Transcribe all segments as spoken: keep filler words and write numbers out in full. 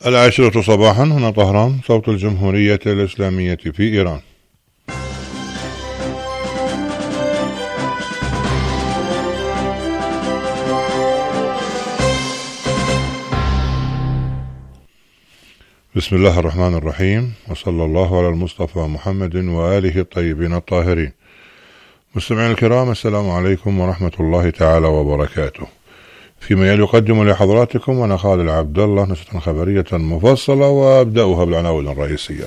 العاشرة صباحا، هنا طهران، صوت الجمهورية الإسلامية في إيران. بسم الله الرحمن الرحيم، وصلى الله على المصطفى محمد وآله الطيبين الطاهرين. مستمعين الكرام، السلام عليكم ورحمة الله تعالى وبركاته. فيما يلي يقدم لحضراتكم أنا خالد عبد الله نشرة خبرية مفصلة، وأبدأها بالعناوين الرئيسية.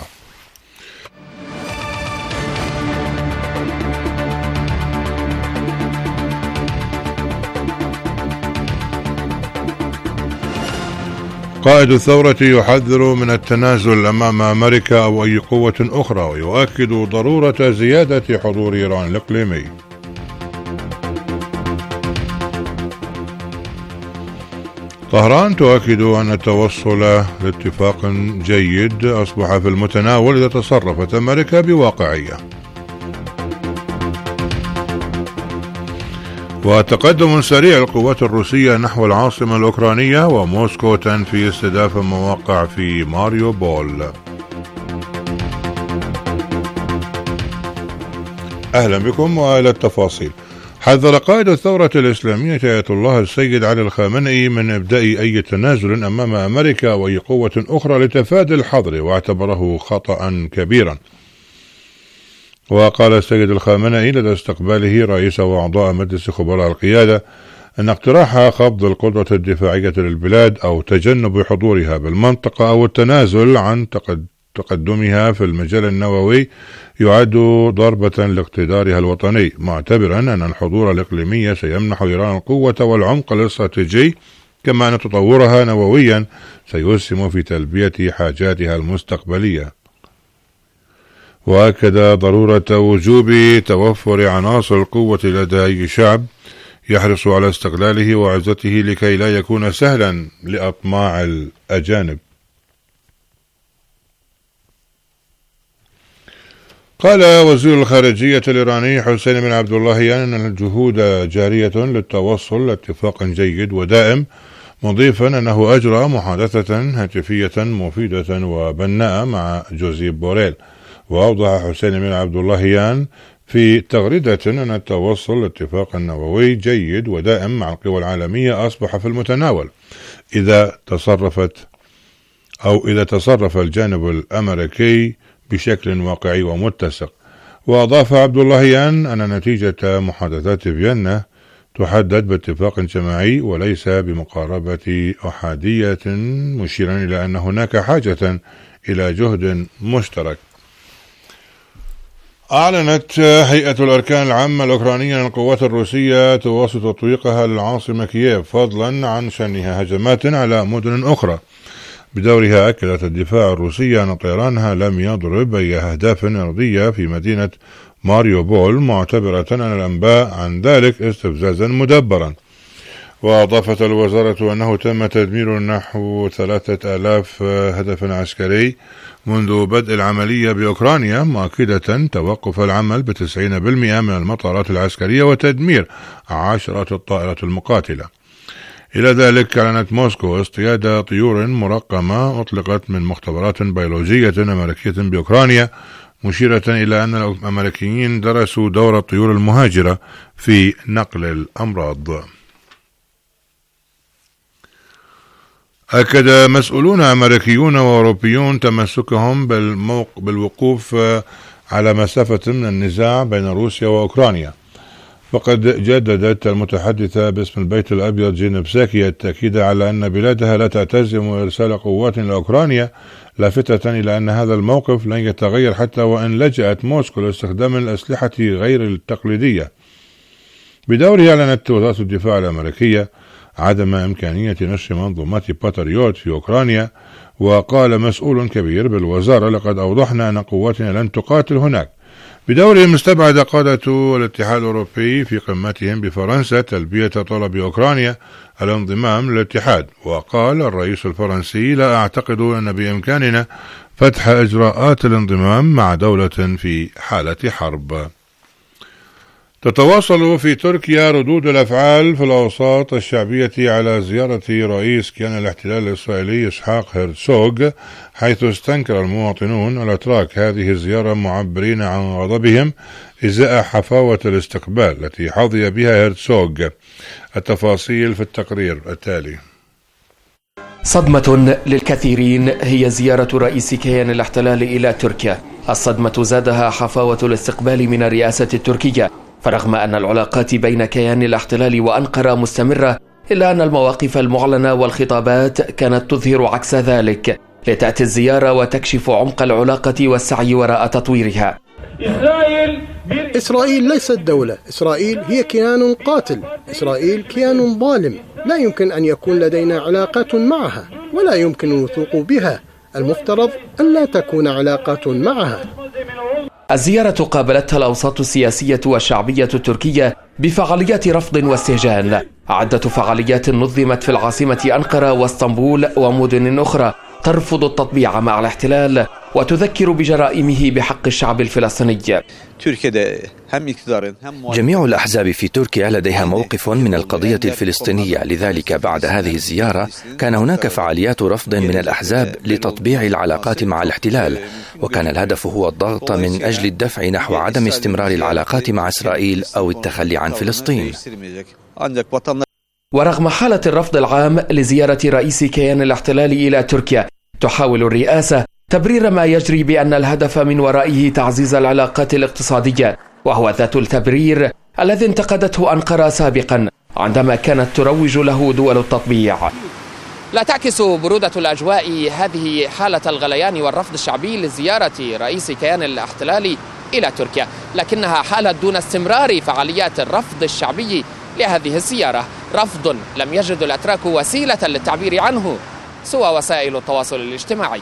قائد الثورة يحذر من التنازل أمام أمريكا أو أي قوة أخرى، ويؤكد ضرورة زيادة حضور إيران الإقليمي. طهران تؤكد أن التوصل لاتفاق جيد أصبح في المتناول إذا تصرفت أمريكا بواقعية. وتقدم سريع القوات الروسية نحو العاصمة الأوكرانية، وموسكو تنفي استهداف مواقع في ماريوبول. أهلا بكم وإلى التفاصيل. حذر قائد الثورة الإسلامية آية الله السيد علي الخامنئي من إبداء أي تنازل أمام أمريكا أو أي قوة أخرى لتفادي الحظر، واعتبره خطأ كبيرا. وقال السيد الخامنئي لدى استقباله رئيس وأعضاء مجلس خبراء القيادة أن اقتراح خفض القدرة الدفاعية للبلاد أو تجنب حضورها بالمنطقة أو التنازل عن تقدمها في المجال النووي يعد ضربة لاقتدارها الوطني، معتبرا أن الحضور الإقليمي سيمنح إيران القوة والعمق الاستراتيجي، كما أن تطورها نوويا سيسهم في تلبية حاجاتها المستقبلية. وأكد ضرورة وجوب توفر عناصر القوة لدى أي شعب يحرص على استقلاله وعزته لكي لا يكون سهلا لأطماع الأجانب. قال وزير الخارجية الإيراني حسين بن عبد اللهيان أن الجهود جارية للتوصل لاتفاق جيد ودائم، مضيفا أنه أجرى محادثة هاتفية مفيدة وبناءة مع جوزيب بوريل. وأوضح حسين بن عبد اللهيان في تغريدة أن التوصل لاتفاق نووي جيد ودائم مع القوى العالمية أصبح في المتناول إذا تصرفت أو إذا تصرف الجانب الأمريكي بشكل واقعي ومتسق. وأضاف عبد اللهيان أن نتيجة محادثات فيينا تحدد باتفاق جماعي وليس بمقاربة أحادية، مشيرا إلى أن هناك حاجة إلى جهد مشترك. أعلنت هيئة الأركان العامة الأوكرانية أن القوات الروسية تواصل تطويقها للعاصمة كييف، فضلا عن شنها هجمات على مدن أخرى. بدورها أكدت الدفاع الروسي أن طيرانها لم يضرب أي أهداف أرضية في مدينة ماريوبول، معتبرة أن الأنباء عن ذلك استفزازا مدبرا. وأضافت الوزارة أنه تم تدمير نحو ثلاثة آلاف هدف عسكري منذ بدء العملية بأوكرانيا، مؤكدة توقف العمل بتسعين بالمئة من المطارات العسكرية وتدمير عشرات الطائرات المقاتلة. إلى ذلك أعلنت موسكو اصطياد طيور مرقمة أطلقت من مختبرات بيولوجية أمريكية بأوكرانيا، مشيرة إلى أن الأمريكيين درسوا دور الطيور المهاجرة في نقل الأمراض. أكد مسؤولون أمريكيون وأوروبيون تمسكهم بالموق بالوقوف على مسافة من النزاع بين روسيا وأوكرانيا. فقد جددت المتحدثة باسم البيت الأبيض جين بساكي التأكيد على أن بلادها لا تعتزم إرسال قوات لأوكرانيا، لافتة إلى أن هذا الموقف لن يتغير حتى وإن لجأت موسكو لاستخدام الأسلحة غير التقليدية. بدورها أعلنت وزارة الدفاع الأمريكية عدم إمكانية نشر منظومات باتريوت في أوكرانيا. وقال مسؤول كبير بالوزارة لقد أوضحنا أن قواتنا لن تقاتل هناك. بدورهم استبعد قادة الاتحاد الأوروبي في قمتهم بفرنسا تلبية طلب أوكرانيا الانضمام للاتحاد. وقال الرئيس الفرنسي لا أعتقد أن بإمكاننا فتح إجراءات الانضمام مع دولة في حالة حرب. تتواصل في تركيا ردود الأفعال في الأوساط الشعبية على زيارة رئيس كيان الاحتلال الإسرائيلي إسحاق هرتسوغ، حيث استنكر المواطنون الأتراك هذه الزيارة معبرين عن غضبهم إزاء حفاوة الاستقبال التي حظي بها هرتسوغ. التفاصيل في التقرير التالي. صدمة للكثيرين هي زيارة رئيس كيان الاحتلال إلى تركيا. الصدمة زادها حفاوة الاستقبال من الرئاسة التركية، فرغم أن العلاقات بين كيان الاحتلال وأنقرة مستمرة، إلا أن المواقف المعلنة والخطابات كانت تظهر عكس ذلك، لتأتي الزيارة وتكشف عمق العلاقة والسعي وراء تطويرها. إسرائيل ليست دولة، إسرائيل هي كيان قاتل، إسرائيل كيان ظالم، لا يمكن أن يكون لدينا علاقات معها ولا يمكن الوثوق بها، المفترض أن لا تكون علاقات معها. الزيارة قابلتها الأوساط السياسية والشعبية التركية بفعاليات رفض واستهجان. عدة فعاليات نظمت في العاصمة أنقرة واسطنبول ومدن أخرى ترفض التطبيع مع الاحتلال وتذكر بجرائمه بحق الشعب الفلسطيني. جميع الأحزاب في تركيا لديها موقف من القضية الفلسطينية، لذلك بعد هذه الزيارة كان هناك فعاليات رفض من الأحزاب لتطبيع العلاقات مع الاحتلال، وكان الهدف هو الضغط من أجل الدفع نحو عدم استمرار العلاقات مع إسرائيل أو التخلي عن فلسطين. ورغم حالة الرفض العام لزيارة رئيس كيان الاحتلال إلى تركيا، تحاول الرئاسة تبرير ما يجري بأن الهدف من ورائه تعزيز العلاقات الاقتصادية، وهو ذات التبرير الذي انتقدته أنقرة سابقا عندما كانت تروج له دول التطبيع. لا تعكس برودة الأجواء هذه حالة الغليان والرفض الشعبي لزيارة رئيس كيان الاحتلال إلى تركيا، لكنها حالة دون استمرار فعاليات الرفض الشعبي لهذه الزيارة، رفض لم يجد الأتراك وسيلة للتعبير عنه سوى وسائل التواصل الاجتماعي.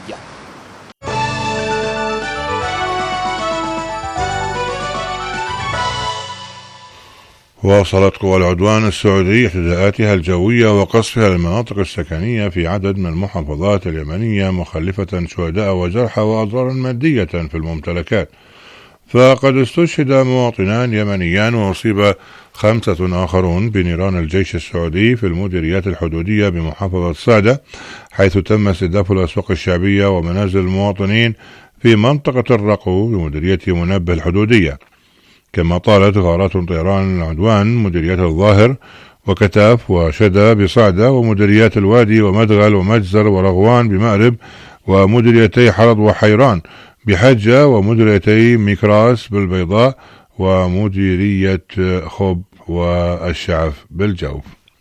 واصلت قوى العدوان السعودي اعتداءاتها الجوية وقصفها للمناطق السكنية في عدد من المحافظات اليمنية، مخلفة شهداء وجرحى وأضرارا مادية في الممتلكات. فقد استشهد مواطنان يمنيان وأصيب خمسة آخرون بنيران الجيش السعودي في المديريات الحدودية بمحافظة صعدة، حيث تم استهداف الأسواق الشعبية ومنازل المواطنين في منطقة الرقو بمديرية منبه الحدودية. كما طالت غارات طيران العدوان مديريات الظاهر وكتاف وشدة بصعدة، ومديريات الوادي ومدغل ومجزر ورغوان بمأرب، ومديريتي حرض وحيران بحجة، ومديريتي ميكراس بالبيضاء، ومديرية خب والشعف بالجوف.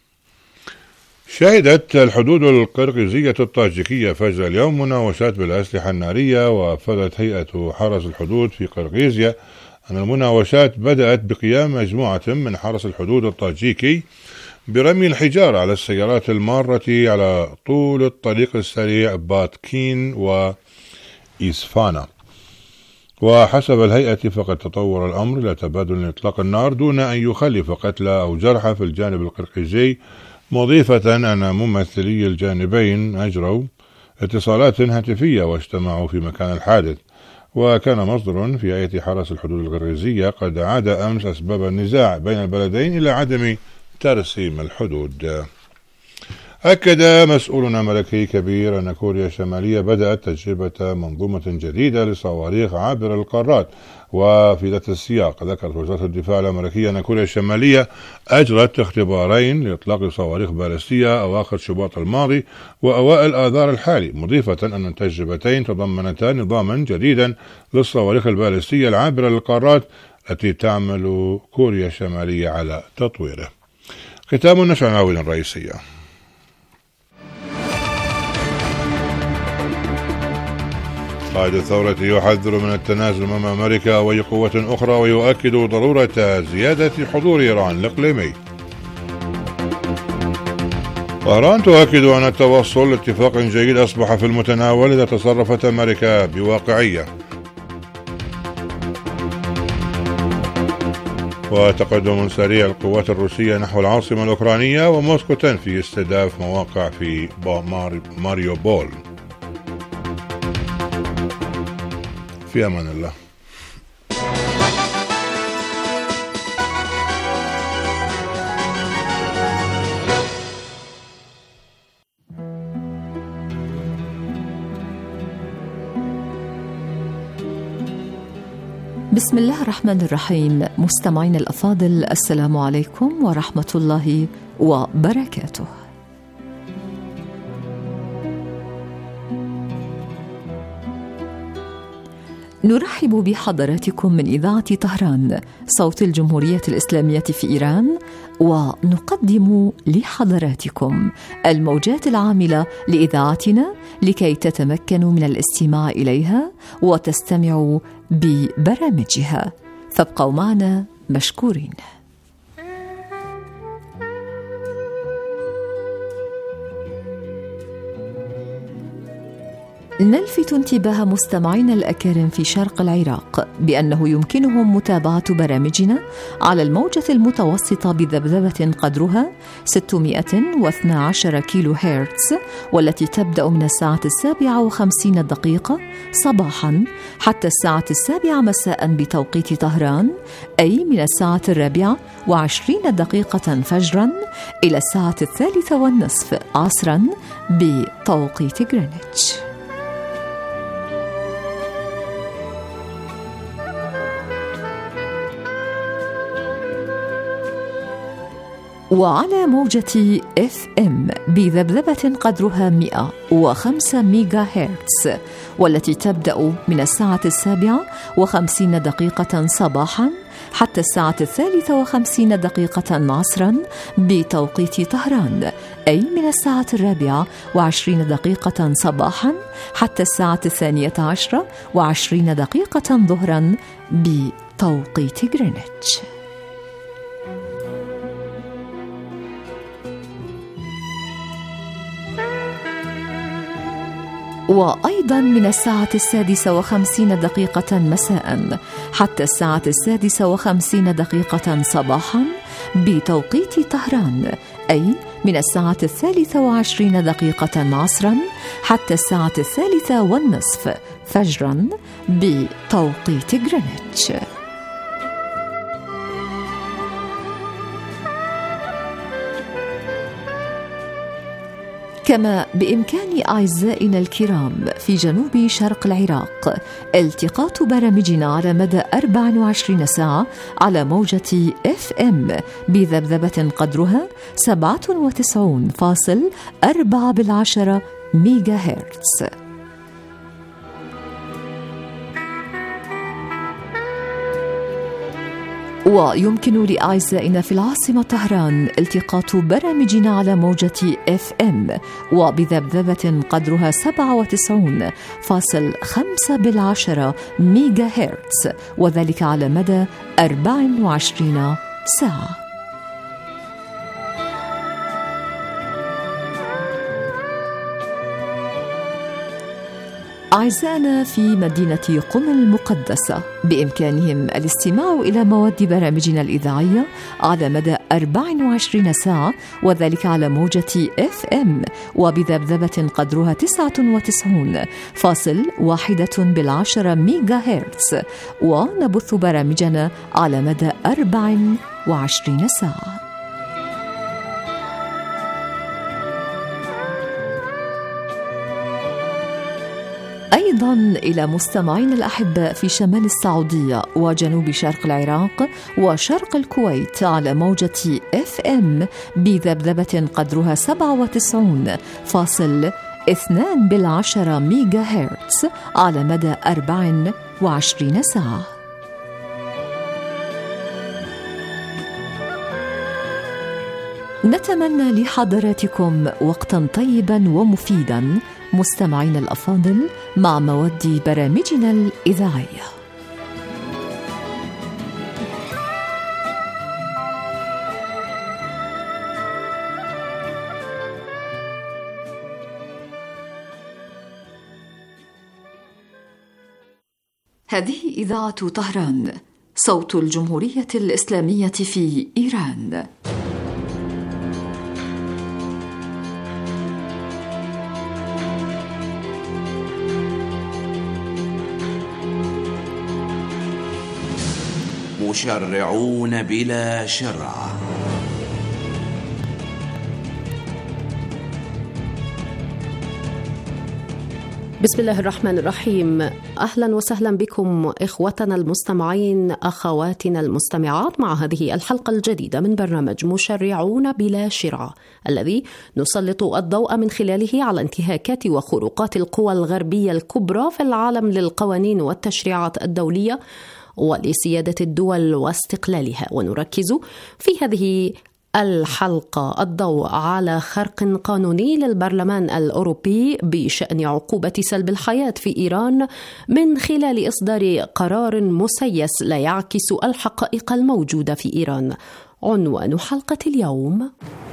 شهدت الحدود القرقيزية الطاجيكية فجر اليوم مناوشات بالأسلحة النارية، وأفادت هيئة حرس الحدود في قرقيزيا أن المناوشات بدأت بقيام مجموعة من حرس الحدود الطاجيكي برمي الحجارة على السيارات المارة على طول الطريق السريع باتكين وإسفانا. وحسب الهيئة فقد تطور الأمر إلى تبادل إطلاق النار دون أن يخلف قتلى أو جرحى في الجانب القرقيزي، مضيفة أن ممثلي الجانبين أجروا اتصالات هاتفية واجتمعوا في مكان الحادث. وكان مصدر في هيئة حرس الحدود القرقيزية قد عاد أمس أسباب النزاع بين البلدين إلى عدم ترسيم الحدود. أكد مسؤول أمريكي كبير أن كوريا الشمالية بدأت تجربة منظومة جديدة لصواريخ عابر القارات. وفي ذات السياق ذكرت وزارة الدفاع الأمريكية أن كوريا الشمالية أجرت اختبارين لإطلاق صواريخ باليستية أواخر شباط الماضي وأوائل آذار الحالي، مضيفة أن التجربتين تضمنتا نظاما جديدا للصواريخ الباليستية العابرة للقارات التي تعمل كوريا الشمالية على تطويره. ختام النشرة العناوين الرئيسية. قائد الثورة يحذر من التنازل أمام أمريكا وأي قوة أخرى، ويؤكد ضرورة زيادة حضور إيران الإقليمي. طهران تؤكد أن التوصل لاتفاق جيد أصبح في المتناول إذا تصرفت أمريكا بواقعية. وتقدم سريع القوات الروسية نحو العاصمة الأوكرانية، وموسكو تنفي استهداف مواقع في ماريوبول. في أمان الله. بسم الله الرحمن الرحيم. مستمعين الأفاضل، السلام عليكم ورحمة الله وبركاته. نرحب بحضراتكم من إذاعة طهران صوت الجمهورية الإسلامية في إيران، ونقدم لحضراتكم الموجات العاملة لإذاعتنا لكي تتمكنوا من الاستماع إليها وتستمعوا ببرامجها. فابقوا معنا مشكورين. نلفت انتباه مستمعينا الأكارم في شرق العراق بأنه يمكنهم متابعة برامجنا على الموجة المتوسطة بذبذبة قدرها ستمائة واثني عشر كيلو هرتز، والتي تبدأ من الساعة السابعة وخمسين دقيقة صباحا حتى الساعة السابعة مساء بتوقيت طهران، أي من الساعة الرابعة وعشرين دقيقة فجرا إلى الساعة الثالثة والنصف عصرا بتوقيت غرينتش. وعلى موجة إف إم بذبذبة قدرها مئة وخمسة ميجا هرتز، والتي تبدأ من الساعة السابعة وخمسين دقيقة صباحا حتى الساعة الثالثة وخمسين دقيقة عصرا بتوقيت طهران، أي من الساعة الرابعة وعشرين دقيقة صباحا حتى الساعة الثانية عشرة وعشرين دقيقة ظهرا بتوقيت غرينتش. وأيضا من الساعة السادسة وخمسين دقيقة مساء حتى الساعة السادسة وخمسين دقيقة صباحا بتوقيت طهران، أي من الساعة الثالثة وعشرين دقيقة عصرا حتى الساعة الثالثة والنصف فجرا بتوقيت غرينتش. كما بإمكان أعزائنا الكرام في جنوب شرق العراق التقاط برامجنا على مدى أربع وعشرين ساعة على موجة إف إم بذبذبة قدرها سبعة وتسعين فاصل أربعة بالعشرة ميجا هرتز. ويمكن لأعزائنا في العاصمة طهران التقاط برامجنا على موجة إف إم وبذبذبة قدرها سبعة وتسعين فاصل خمسة بالعشرة ميجا هرتز، وذلك على مدى أربع وعشرين ساعة. أعزائنا في مدينة قم المقدسة بإمكانهم الاستماع إلى مواد برامجنا الإذاعية على مدى أربع وعشرين ساعة، وذلك على موجة إف إم وبذبذبة قدرها تسعة وتسعين فاصل واحدة بالعشرة ميجا هرتز، ونبث برامجنا على مدى أربع وعشرين ساعة. أيضا إلى مستمعين الأحباء في شمال السعودية وجنوب شرق العراق وشرق الكويت على موجة إف إم بذبذبة قدرها سبعة وتسعين فاصل اثنان بالعشرة ميجا هرتز على مدى أربع وعشرين ساعة. نتمنى لحضراتكم وقتا طيبا ومفيدا مستمعين الأفاضل مع مواد برامجنا الإذاعية. هذه إذاعة طهران صوت الجمهورية الإسلامية في إيران. مشرعون بلا شرع. بسم الله الرحمن الرحيم. أهلا وسهلا بكم إخوتنا المستمعين، أخواتنا المستمعات، مع هذه الحلقة الجديدة من برنامج مشرعون بلا شرع، الذي نسلط الضوء من خلاله على انتهاكات وخروقات القوى الغربية الكبرى في العالم للقوانين والتشريعات الدولية ولسيادة الدول واستقلالها. ونركز في هذه الحلقة الضوء على خرق قانوني للبرلمان الأوروبي بشأن عقوبة سلب الحياة في إيران من خلال إصدار قرار مسيس لا يعكس الحقائق الموجودة في إيران. عنوان حلقة اليوم: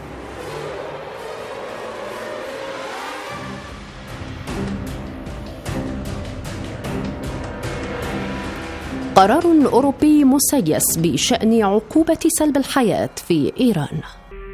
قرار أوروبي مسيس بشأن عقوبة سلب الحياة في إيران.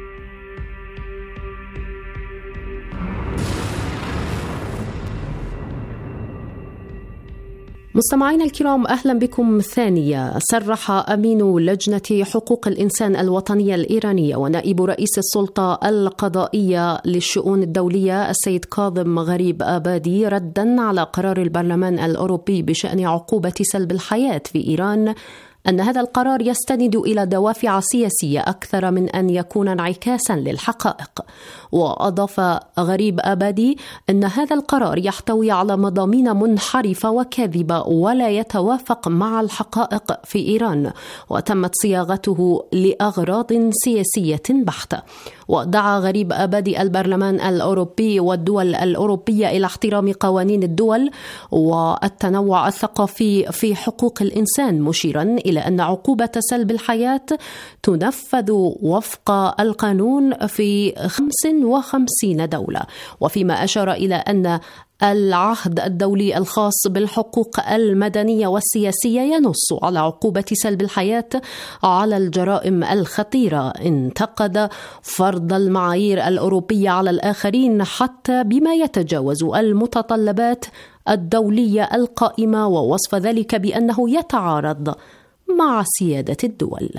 مستمعينا الكرام، أهلا بكم ثانية. صرح أمين لجنة حقوق الإنسان الوطنية الإيرانية ونائب رئيس السلطة القضائية للشؤون الدولية السيد كاظم غريب آبادي ردا على قرار البرلمان الأوروبي بشأن عقوبة سلب الحياة في إيران أن هذا القرار يستند إلى دوافع سياسية أكثر من أن يكون انعكاسا للحقائق. وأضاف غريب آبادي أن هذا القرار يحتوي على مضامين منحرفة وكاذبة ولا يتوافق مع الحقائق في إيران، وتمت صياغته لأغراض سياسية بحتة. ودعا غريب آبادي البرلمان الأوروبي والدول الأوروبية إلى احترام قوانين الدول والتنوع الثقافي في حقوق الإنسان، مشيرا إلى أن عقوبة سلب الحياة تنفذ وفق القانون في خمس وخمسين دولة. وفيما أشار إلى أن العهد الدولي الخاص بالحقوق المدنية والسياسية ينص على عقوبة سلب الحياة على الجرائم الخطيرة، انتقد فرض المعايير الأوروبية على الآخرين حتى بما يتجاوز المتطلبات الدولية القائمة، ووصف ذلك بأنه يتعارض مع سيادة الدول.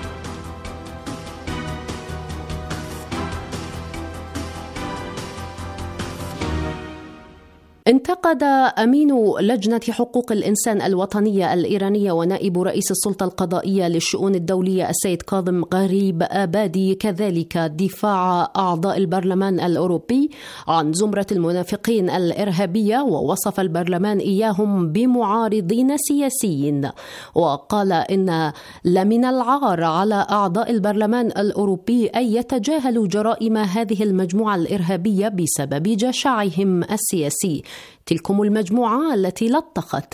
انتقد أمين لجنة حقوق الإنسان الوطنية الإيرانية ونائب رئيس السلطة القضائية للشؤون الدولية السيد كاظم غريب آبادي كذلك دفاع أعضاء البرلمان الأوروبي عن زمرة المنافقين الإرهابية، ووصف البرلمان إياهم بمعارضين سياسيين. وقال إن لمن العار على أعضاء البرلمان الأوروبي أن يتجاهلوا جرائم هذه المجموعة الإرهابية بسبب جشعهم السياسي. تلكم المجموعة التي لطخت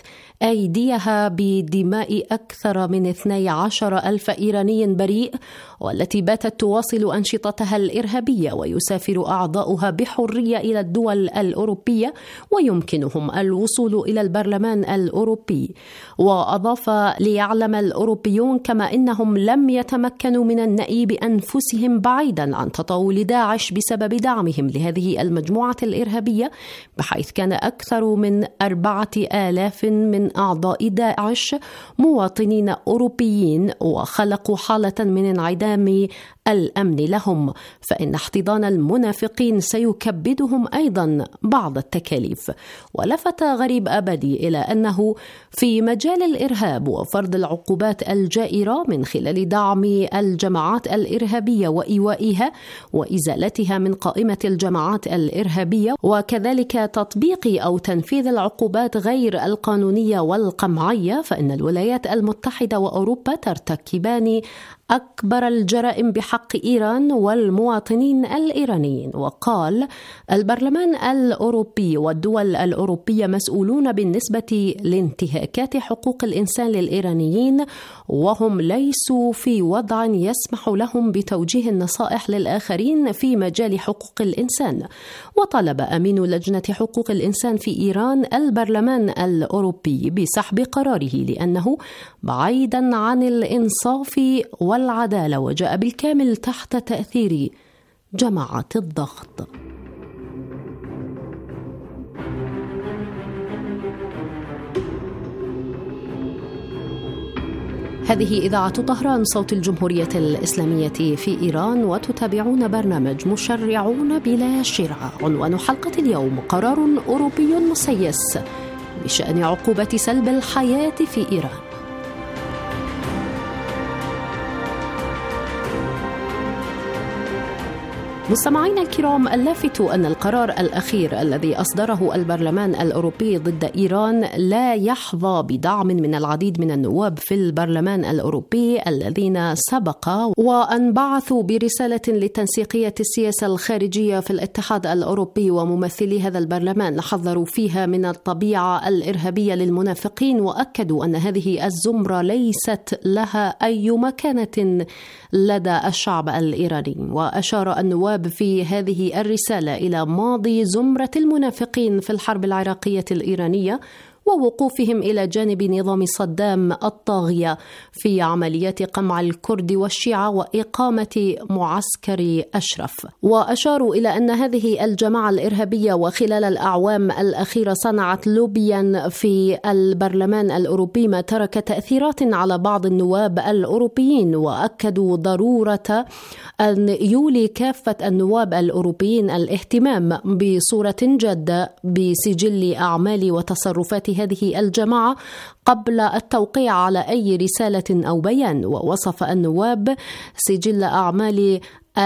أيديها بدماء أكثر من اثني عشر ألف إيراني بريء، والتي باتت تواصل أنشطتها الإرهابية، ويسافر أعضاؤها بحرية إلى الدول الأوروبية ويمكنهم الوصول إلى البرلمان الأوروبي. وأضاف: ليعلم الأوروبيون كما إنهم لم يتمكنوا من النأي بأنفسهم بعيدا عن تطاول داعش بسبب دعمهم لهذه المجموعة الإرهابية، بحيث كان أكثر من أربعة آلاف من أعضاء داعش مواطنين أوروبيين، وخلقوا حالة من انعدام الأمن لهم، فإن احتضان المنافقين سيكبدهم أيضا بعض التكاليف. ولفت غريب آبادي إلى أنه في مجال الإرهاب وفرض العقوبات الجائرة من خلال دعم الجماعات الإرهابية وإيوائها وإزالتها من قائمة الجماعات الإرهابية، وكذلك تطبيق أو تنفيذ العقوبات غير القانونية والقمعية، فإن الولايات المتحدة وأوروبا ترتكبان أكبر الجرائم بحق إيران والمواطنين الإيرانيين. وقال: البرلمان الأوروبي والدول الأوروبية مسؤولون بالنسبة لانتهاكات حقوق الإنسان للإيرانيين، وهم ليسوا في وضع يسمح لهم بتوجيه النصائح للآخرين في مجال حقوق الإنسان. وطلب أمين لجنة حقوق الإنسان في إيران البرلمان الأوروبي بسحب قراره لأنه بعيدا عن الإنصاف والعدالة، وجاء بالكامل تحت تأثير جماعة الضغط. هذه إذاعة طهران صوت الجمهورية الإسلامية في إيران، وتتابعون برنامج مشرعون بلا شرعة. عنوان حلقة اليوم: قرار أوروبي مسيس بشأن عقوبة سلب الحياة في إيران. مستمعينا الكرام، اللافت أن القرار الأخير الذي أصدره البرلمان الأوروبي ضد إيران لا يحظى بدعم من العديد من النواب في البرلمان الأوروبي الذين سبق وأن بعثوا برسالة لتنسيقية السياسة الخارجية في الاتحاد الأوروبي، وممثلي هذا البرلمان حذروا فيها من الطبيعة الإرهابية للمنافقين، وأكدوا أن هذه الزمرة ليست لها أي مكانة لدى الشعب الإيراني. وأشار النواب في هذه الرسالة إلى ماضي زمرة المنافقين في الحرب العراقية الإيرانية، ووقوفهم إلى جانب نظام صدام الطاغية في عمليات قمع الكرد والشيعة وإقامة معسكر أشرف. وأشاروا إلى أن هذه الجماعة الإرهابية وخلال الأعوام الأخيرة صنعت لوبيا في البرلمان الأوروبي ما ترك تأثيرات على بعض النواب الأوروبيين، وأكدوا ضرورة أن يولي كافة النواب الأوروبيين الاهتمام بصورة جادة بسجل أعمال وتصرفات هذه الجماعة قبل التوقيع على أي رسالة أو بيان. ووصف النواب سجل أعمال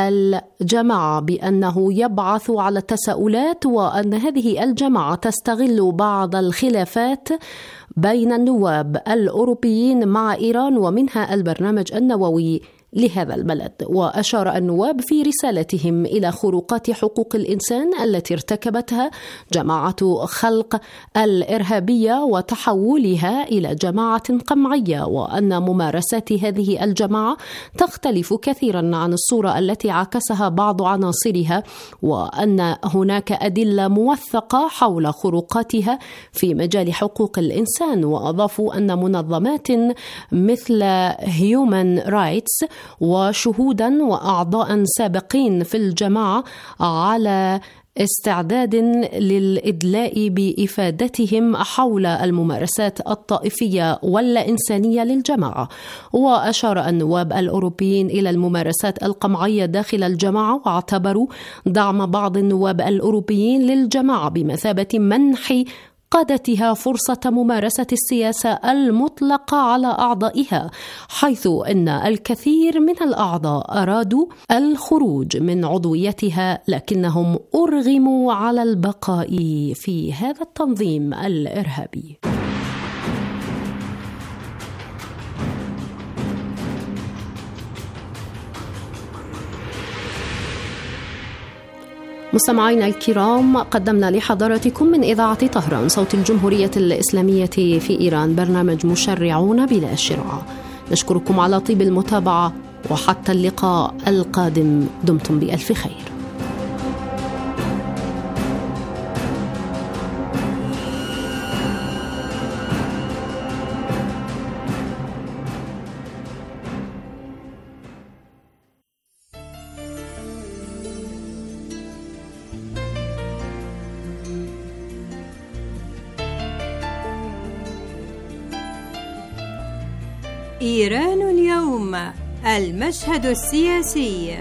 الجماعة بأنه يبعث على التساؤلات، وأن هذه الجماعة تستغل بعض الخلافات بين النواب الأوروبيين مع إيران، ومنها البرنامج النووي لهذا البلد. وأشار النواب في رسالتهم إلى خروقات حقوق الإنسان التي ارتكبتها جماعة خلق الإرهابية وتحولها إلى جماعة قمعية، وأن ممارسات هذه الجماعة تختلف كثيرا عن الصورة التي عكسها بعض عناصرها، وأن هناك أدلة موثقة حول خروقاتها في مجال حقوق الإنسان. وأضافوا أن منظمات مثل هيومن رايتس وشهودا وأعضاء سابقين في الجماعة على استعداد للإدلاء بإفادتهم حول الممارسات الطائفية واللا إنسانية للجماعة. وأشار النواب الأوروبيين إلى الممارسات القمعية داخل الجماعة، واعتبروا دعم بعض النواب الأوروبيين للجماعة بمثابة منح قادتها فرصة ممارسة السياسة المطلقة على أعضائها، حيث أن الكثير من الأعضاء أرادوا الخروج من عضويتها لكنهم أرغموا على البقاء في هذا التنظيم الإرهابي. مستمعينا الكرام، قدمنا لحضراتكم من إذاعة طهران صوت الجمهورية الإسلامية في إيران برنامج مشرعون بلا شرعة. نشكركم على طيب المتابعة، وحتى اللقاء القادم دمتم بألف خير. إيران اليوم، المشهد السياسي.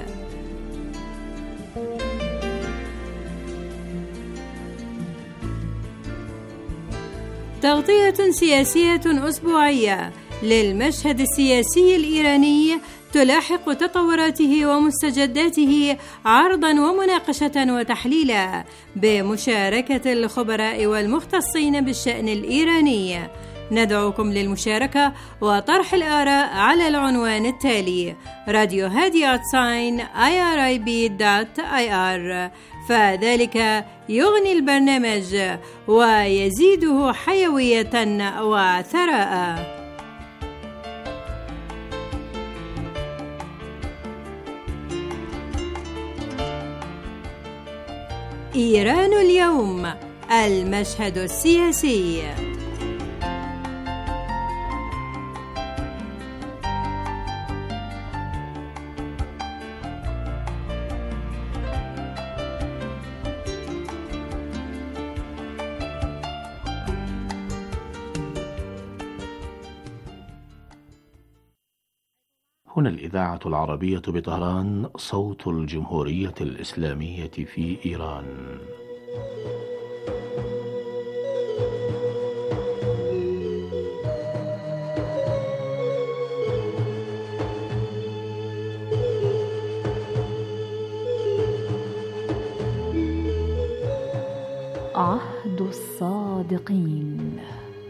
تغطية سياسية أسبوعية للمشهد السياسي الإيراني تلاحق تطوراته ومستجداته عرضا ومناقشة وتحليلا بمشاركة الخبراء والمختصين بالشأن الإيراني. ندعوكم للمشاركة وطرح الآراء على العنوان التالي: راديو هادي آت ساين آي آر آي بي دوت آي آر، فذلك يغني البرنامج ويزيده حيوية وثراء. إيران اليوم، المشهد السياسي. هنا الإذاعة العربية بطهران، صوت الجمهورية الإسلامية في إيران. عهد الصادقين.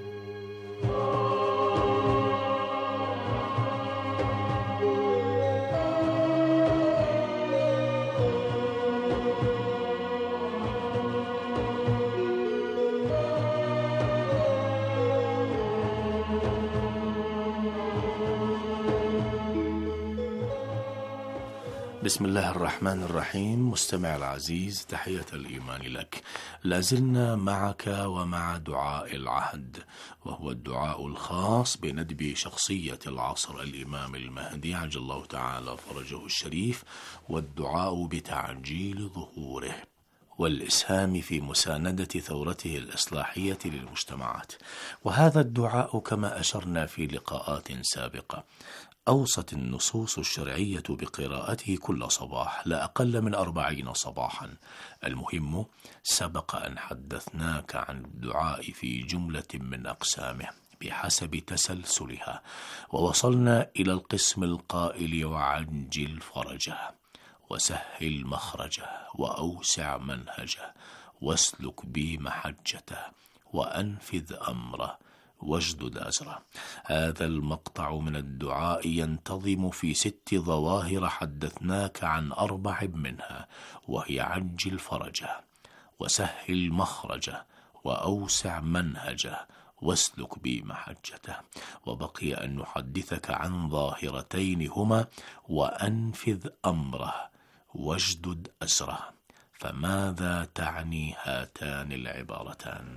بسم الله الرحمن الرحيم. مستمع العزيز، تحية الإيمان لك. لازلنا معك ومع دعاء العهد، وهو الدعاء الخاص بندب شخصية العصر الإمام المهدي عجل الله تعالى فرجه الشريف، والدعاء بتعجيل ظهوره والإسهام في مساندة ثورته الإصلاحية للمجتمعات. وهذا الدعاء كما أشرنا في لقاءات سابقة أوصت النصوص الشرعية بقراءته كل صباح، لا أقل من أربعين صباحا. المهم، سبق أن حدثناك عن الدعاء في جملة من أقسامه بحسب تسلسلها، ووصلنا إلى القسم القائل: وعجل فرجه، وسهل مخرجه، وأوسع منهجه، واسلك بي محجته، وأنفذ أمره، واجدد أزره. هذا المقطع من الدعاء ينتظم في ست ظواهر حدثناك عن أربع منها، وهي عجل فرجه، وسهل مخرجه، وأوسع منهجه، واسلك بي محجته. وبقي أن نحدثك عن ظاهرتين هما: وأنفذ أمره، واجدد أزره. فماذا تعني هاتان العبارتان؟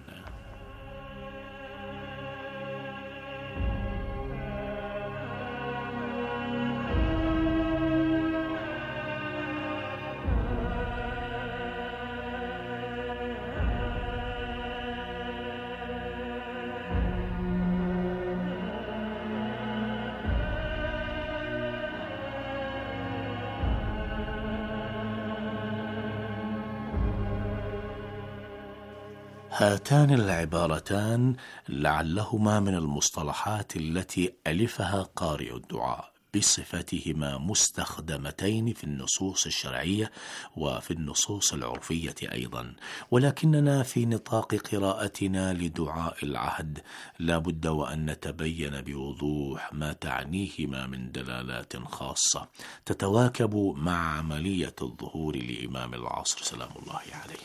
هاتان العبارتان لعلهما من المصطلحات التي ألفها قارئ الدعاء بصفتهما مستخدمتين في النصوص الشرعية وفي النصوص العرفية أيضا، ولكننا في نطاق قراءتنا لدعاء العهد لا بد وأن نتبين بوضوح ما تعنيهما من دلالات خاصة تتواكب مع عملية الظهور لإمام العصر سلام الله عليه.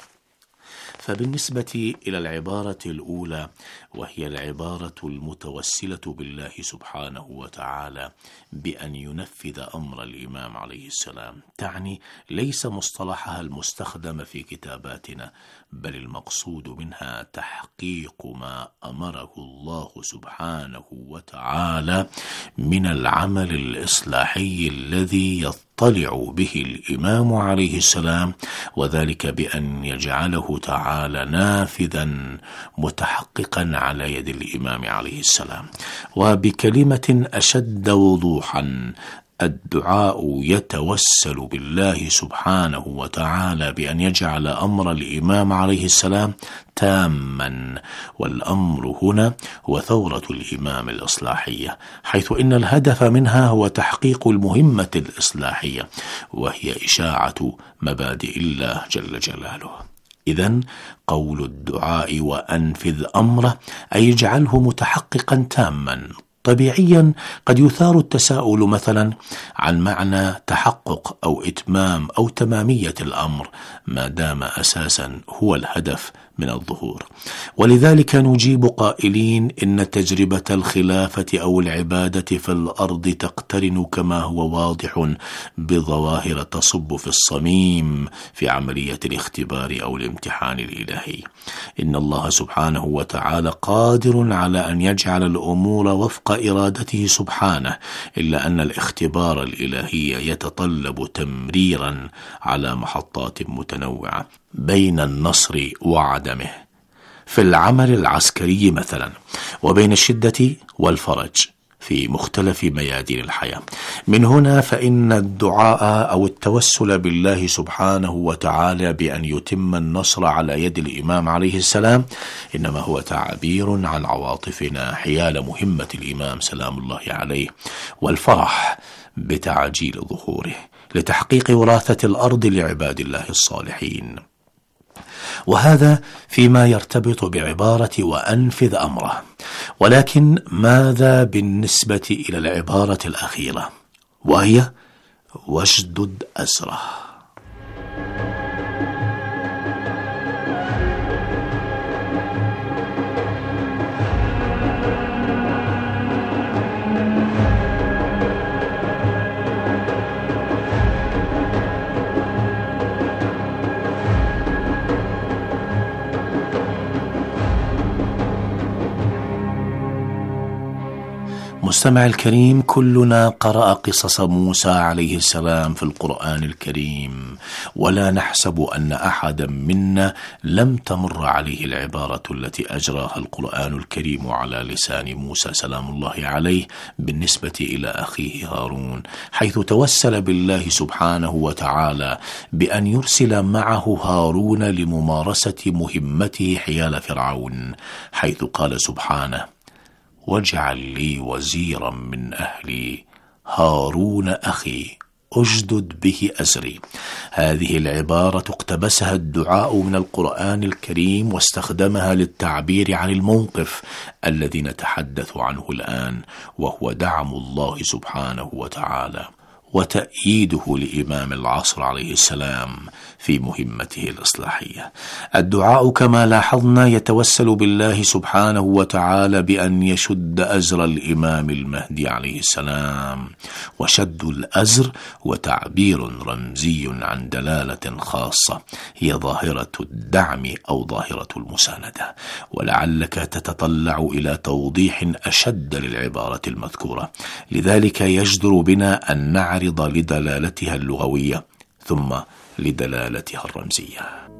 فبالنسبة إلى العبارة الأولى، وهي العبارة المتوسلة بالله سبحانه وتعالى بأن ينفذ أمر الإمام عليه السلام، تعني ليس مصطلحها المستخدم في كتاباتنا، بل المقصود منها تحقيق ما أمره الله سبحانه وتعالى من العمل الإصلاحي الذي يطلع به الإمام عليه السلام، وذلك بأن يجعله تعالى نافذا متحققا على يد الإمام عليه السلام. وبكلمة أشد وضوحا، الدعاء يتوسل بالله سبحانه وتعالى بأن يجعل أمر الإمام عليه السلام تاما، والأمر هنا هو ثورة الإمام الإصلاحية، حيث إن الهدف منها هو تحقيق المهمة الإصلاحية، وهي إشاعة مبادئ الله جل جلاله. إذن قول الدعاء وأنفذ أمره أي اجعله متحققا تاما. طبيعيا قد يثار التساؤل مثلا عن معنى تحقق أو إتمام أو تمامية الأمر، ما دام أساسا هو الهدف من الظهور. ولذلك نجيب قائلين إن تجربة الخلافة أو العبادة في الأرض تقترن كما هو واضح بظواهر تصب في الصميم في عملية الاختبار أو الامتحان الإلهي. إن الله سبحانه وتعالى قادر على أن يجعل الأمور وفق إرادته سبحانه، إلا أن الاختبار الإلهي يتطلب تمريرا على محطات متنوعة بين النصر وعدمه في العمل العسكري مثلا، وبين الشدة والفرج في مختلف ميادين الحياة. من هنا فإن الدعاء أو التوسل بالله سبحانه وتعالى بأن يتم النصر على يد الإمام عليه السلام إنما هو تعبير عن عواطفنا حيال مهمة الإمام سلام الله عليه، والفرح بتعجيل ظهوره لتحقيق وراثة الأرض لعباد الله الصالحين. وهذا فيما يرتبط بعبارة وأنفذ أمره. ولكن ماذا بالنسبة إلى العبارة الأخيرة وهي واشدد أزره؟ مستمع الكريم، كلنا قرأ قصص موسى عليه السلام في القرآن الكريم، ولا نحسب أن أحدا منا لم تمر عليه العبارة التي أجراها القرآن الكريم على لسان موسى سلام الله عليه بالنسبة إلى أخيه هارون، حيث توسل بالله سبحانه وتعالى بأن يرسل معه هارون لممارسة مهمته حيال فرعون، حيث قال سبحانه: واجعل لي وزيرا من أهلي هارون أخي أشدد به أزري. هذه العبارة اقتبسها الدعاء من القرآن الكريم واستخدمها للتعبير عن الموقف الذي نتحدث عنه الآن، وهو دعم الله سبحانه وتعالى وتأييده لإمام العصر عليه السلام في مهمته الإصلاحية. الدعاء كما لاحظنا يتوسل بالله سبحانه وتعالى بأن يشد أزر الإمام المهدي عليه السلام، وشد الأزر وتعبير رمزي عن دلالة خاصة هي ظاهرة الدعم أو ظاهرة المساندة، ولعلك تتطلع إلى توضيح أشد للعبارة المذكورة، لذلك يجدر بنا أن نعرض لدلالتها اللغوية ثم لدلالتها الرمزية.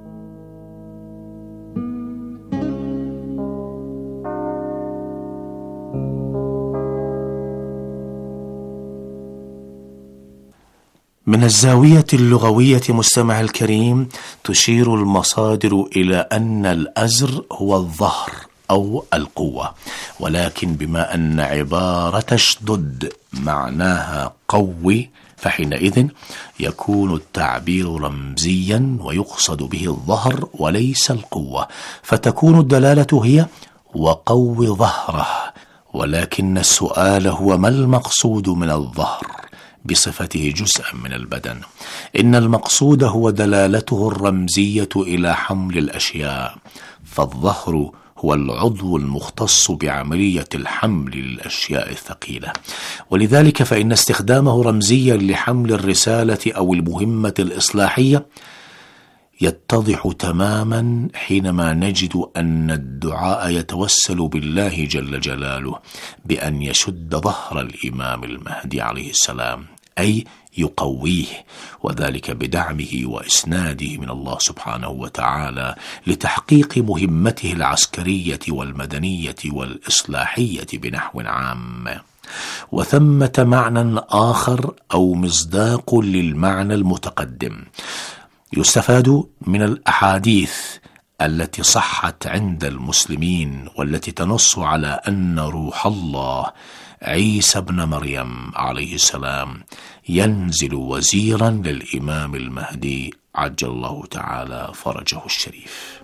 من الزاوية اللغوية مستمع الكريم، تشير المصادر إلى أن الأزر هو الظهر أو القوة، ولكن بما أن عبارة اشدد معناها قوي، فحينئذ يكون التعبير رمزيا ويقصد به الظهر وليس القوة، فتكون الدلالة هي وقو ظهره. ولكن السؤال هو: ما المقصود من الظهر بصفته جزءا من البدن؟ إن المقصود هو دلالته الرمزية إلى حمل الأشياء، فالظهر هو العضو المختص بعملية الحمل للأشياء الثقيلة، ولذلك فإن استخدامه رمزيا لحمل الرسالة أو المهمة الإصلاحية يتضح تماما حينما نجد أن الدعاء يتوسل بالله جل جلاله بأن يشد ظهر الإمام المهدي عليه السلام، أي يقويه، وذلك بدعمه وإسناده من الله سبحانه وتعالى لتحقيق مهمته العسكرية والمدنية والإصلاحية بنحو عام. وثمة معنى آخر أو مصداق للمعنى المتقدم يستفاد من الأحاديث التي صحت عند المسلمين والتي تنص على أن روح الله عيسى ابن مريم عليه السلام ينزل وزيرا للإمام المهدي عجل الله تعالى فرجه الشريف.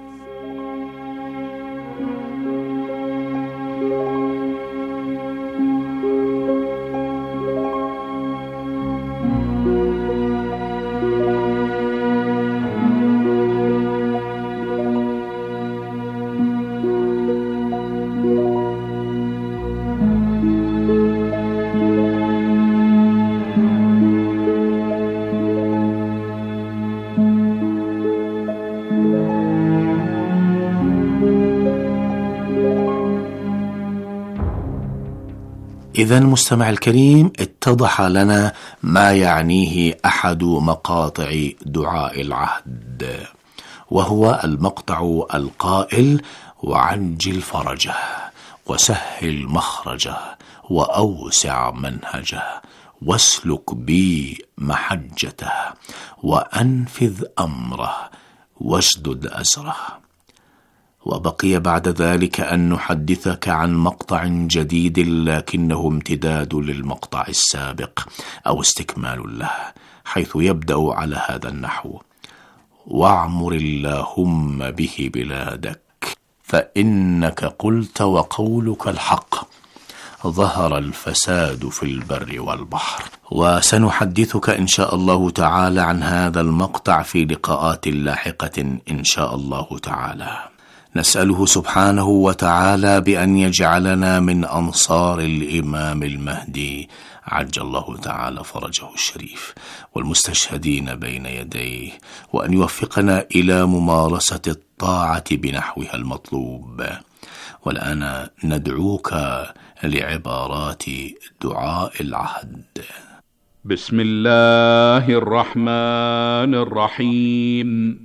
إذن مستمع الكريم، اتضح لنا ما يعنيه أحد مقاطع دعاء العهد، وهو المقطع القائل: وعجل فرجه وسهل مخرجه وأوسع منهجه، واسلك بي محجته، وأنفذ أمره، واشدد أزره. وبقي بعد ذلك أن نحدثك عن مقطع جديد لكنه امتداد للمقطع السابق أو استكمال له، حيث يبدأ على هذا النحو: واعمر اللهم به بلادك فإنك قلت وقولك الحق، ظهر الفساد في البر والبحر. وسنحدثك إن شاء الله تعالى عن هذا المقطع في لقاءات لاحقة إن شاء الله تعالى. نسأله سبحانه وتعالى بأن يجعلنا من أنصار الإمام المهدي عجل الله تعالى فرجه الشريف والمستشهدين بين يديه، وأن يوفقنا إلى ممارسة الطاعة بنحوها المطلوب. والآن ندعوك لعبارات دعاء العهد. بسم الله الرحمن الرحيم.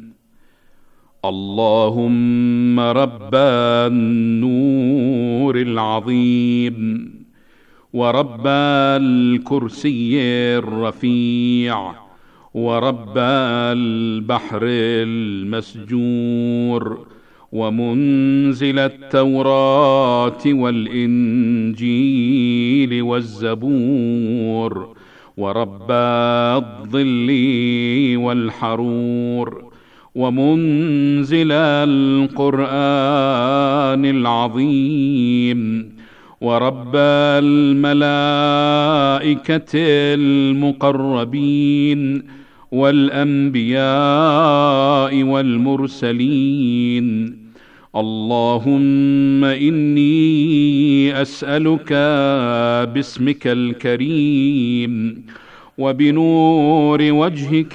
اللهم رب النور العظيم، ورب الكرسي الرفيع، ورب البحر المسجور، ومنزل التوراة والإنجيل والزبور، ورب الظل والحرور، ومنزل القرآن العظيم، ورب الملائكة المقربين والأنبياء والمرسلين. اللهم إني أسألك باسمك الكريم وبنور وجهك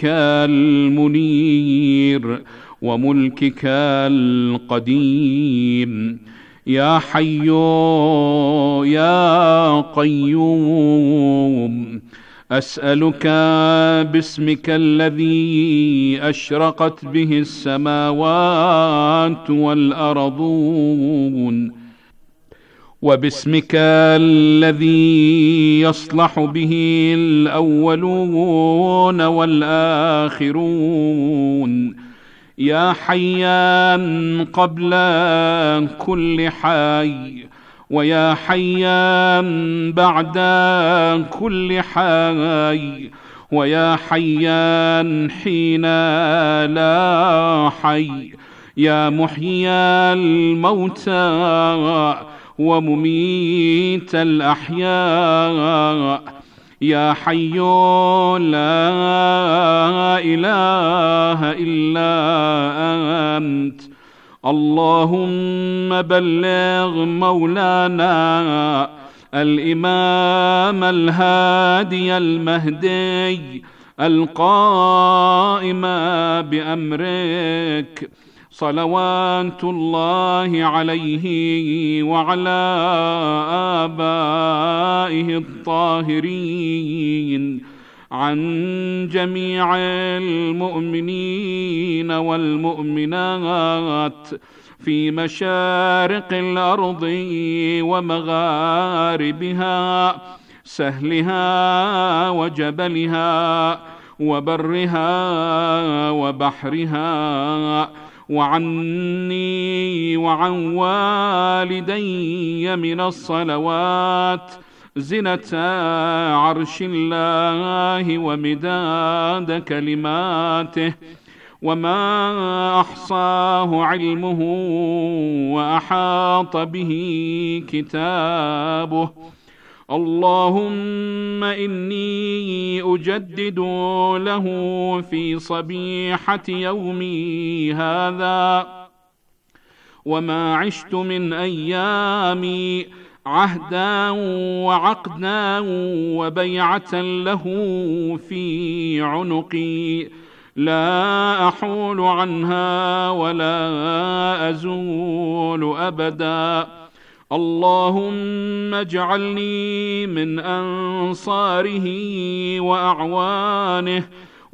المنير وملكك القديم، يا حي يا قيوم، أسألك باسمك الذي أشرقت به السماوات والأرضون، وباسمك الذي يصلح به الأولون والآخرون، يا حيا قبل كل حي، ويا حيا بعد كل حي، ويا حيا حين لا حي، يا محيي الموتى ومميت الأحياء، يا حي لا إله إلا أنت. اللهم بلغ مولانا الإمام الهادي المهدي القائم بأمرك صلوات الله عليه وعلى آبائه الطاهرين، عن جميع المؤمنين والمؤمنات في مشارق الأرض ومغاربها، سهلها وجبلها، وبرها وبحرها، وعني وعن والدي من الصلوات زنة عرش الله ومداد كلماته، وما أحصاه علمه وأحاط به كتابه. اللهم إني أجدد له في صبيحة يومي هذا وما عشت من أيامي عهدا وعقدا وبيعة له في عنقي، لا أحول عنها ولا أزول أبدا. اللهم اجعلني من أنصاره وأعوانه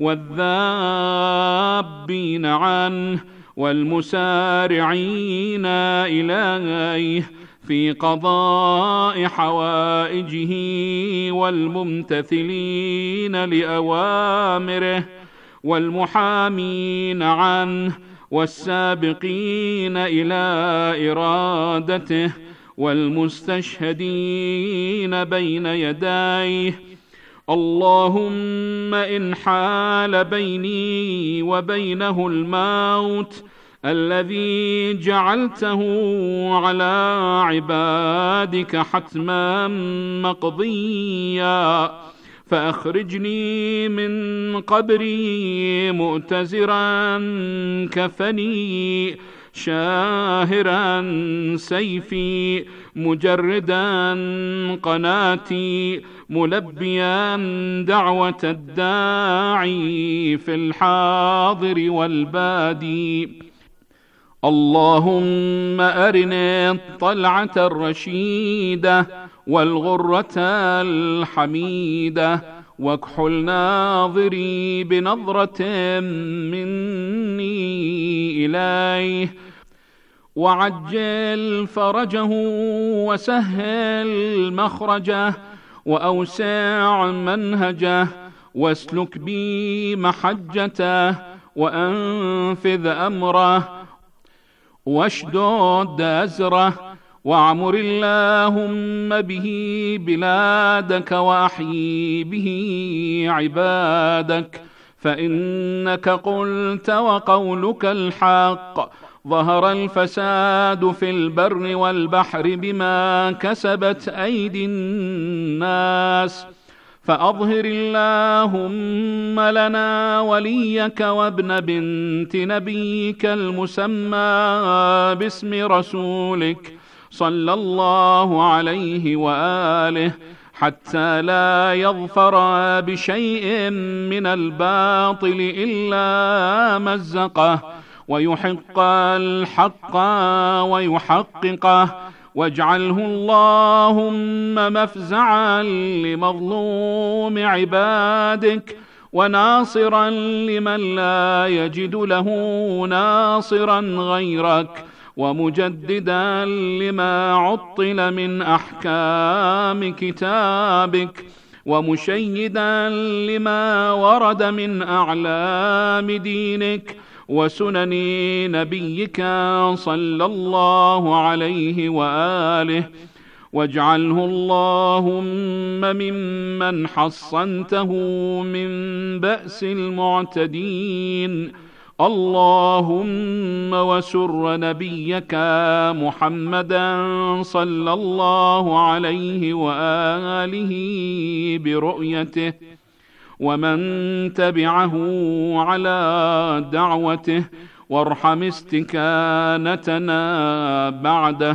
والذابين عنه والمسارعين إليه في قضاء حوائجه والممتثلين لأوامره والمحامين عنه والسابقين إلى إرادته والمستشهدين بين يديه. اللهم إن حال بيني وبينه الموت الذي جعلته على عبادك حتما مقضيا فأخرجني من قبري مؤتزرا كفني شاهرا سيفي مجردا قناتي ملبيا دعوة الداعي في الحاضر والبادي. اللهم أرني الطلعة الرشيدة والغرة الحميدة واكحل ناظري بنظرة مني إليه وعجل فرجه وسهل مخرجه وأوسع منهجه واسلك بي محجته وأنفذ أمره واشدد أزره واعمر اللهم به بلادك وأحيي به عبادك فإنك قلت وقولك الحق ظهر الفساد في البر والبحر بما كسبت أيدي الناس فأظهر اللهم لنا وليك وابن بنت نبيك المسمى باسم رسولك صلى الله عليه وآله حتى لا يظفر بشيء من الباطل إلا مزقه ويحق الحق ويحققه واجعله اللهم مفزعا لمظلوم عبادك وناصرا لمن لا يجد له ناصرا غيرك ومجددا لما عطل من أحكام كتابك ومشيدا لما ورد من أعلام دينك وسنن نبيك صلى الله عليه وآله واجعله اللهم ممن حصنته من بأس المعتدين. اللهم وسر نبيك محمدا صلى الله عليه وآله برؤيته ومن تبعه على دعوته وارحم استكانتنا بعده.